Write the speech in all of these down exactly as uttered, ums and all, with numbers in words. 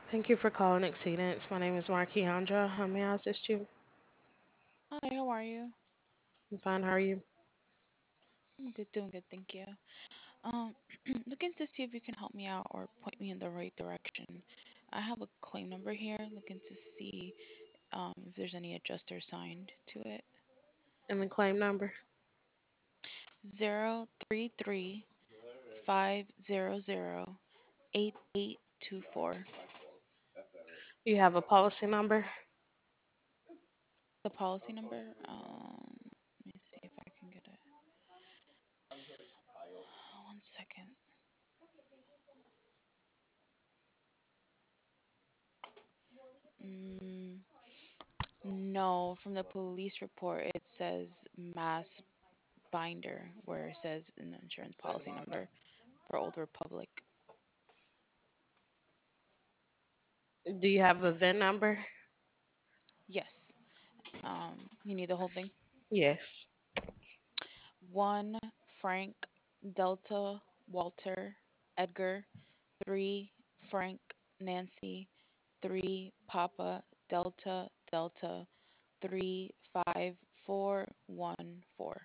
Thank you for calling Exceedance. My name is Marquiandra. How may I assist you? Hi, how are you? I'm fine. How are you? I'm good, doing good, thank you. Um, looking to see if you can help me out or point me in the right direction. I have a claim number here, looking to see um if there's any adjuster assigned to it. And the claim number? Zero three three five zero zero eight eight two four. You have a policy number? The policy number. Um, let me see if I can get it. One second. Mm, no, from the police report it says mass binder where it says an insurance policy number for Old Republic. Do you have a V I N number? Yes. Um, you need the whole thing. Yes. One Frank Delta Walter Edgar. Three Frank Nancy. Three Papa Delta Delta. Three five four one four.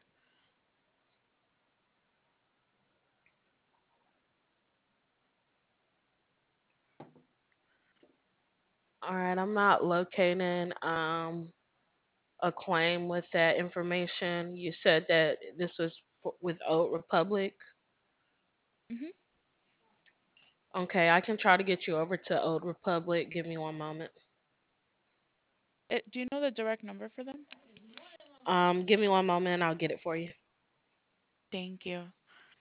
All right. I'm not locating um a claim with that information. You said that this was for, with Old Republic. Mm-hmm. Okay, I can try to get you over to Old Republic. Give me one moment. It, do you know the direct number for them? Um, give me one moment and I'll get it for you. Thank you.